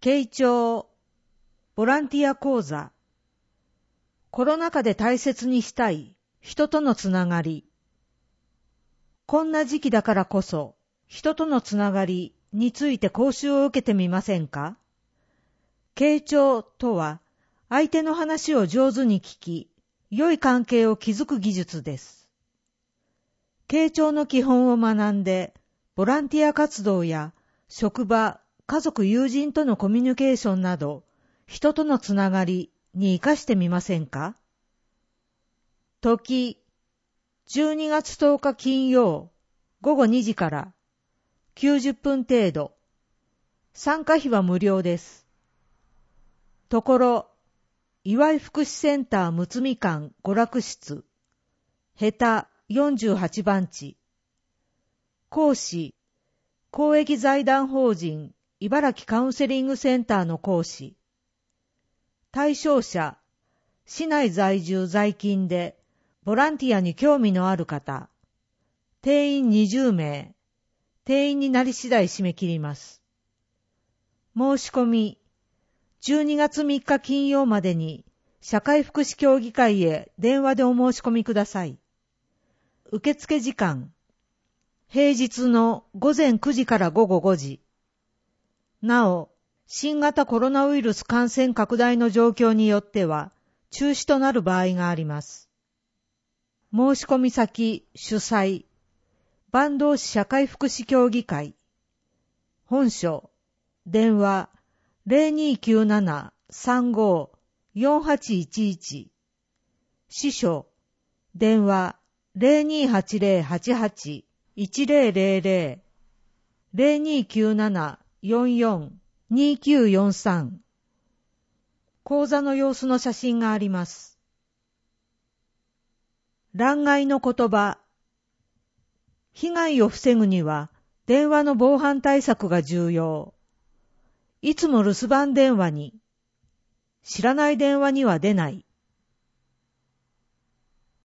慶長ボランティア講座。コロナ禍で大切にしたい人とのつながり。こんな時期だからこそ人とのつながりについて講習を受けてみませんか？慶長とは相手の話を上手に聞き、良い関係を築く技術です。慶長の基本を学んで、ボランティア活動や職場、家族、友人とのコミュニケーションなど、人とのつながりに活かしてみませんか？時、12月10日金曜、午後2時から90分程度。参加費は無料です。ところ、岩井福祉センターむつみ館娯楽室、下手48番地。講師、公益財団法人茨城カウンセリングセンターの講師。対象者、市内在住在勤でボランティアに興味のある方。定員20名。定員になり次第締め切ります。申し込み、12月3日金曜までに社会福祉協議会へ電話でお申し込みください。受付時間、平日の午前9時から午後5時。なお、新型コロナウイルス感染拡大の状況によっては中止となる場合があります。申し込み先主催、坂東市社会福祉協議会。本所、電話 0297-35-4811。支所、電話 0280-88-1000。0297-44-2943。講座の様子の写真があります。欄外の言葉。被害を防ぐには電話の防犯対策が重要。いつも留守番電話に、知らない電話には出ない。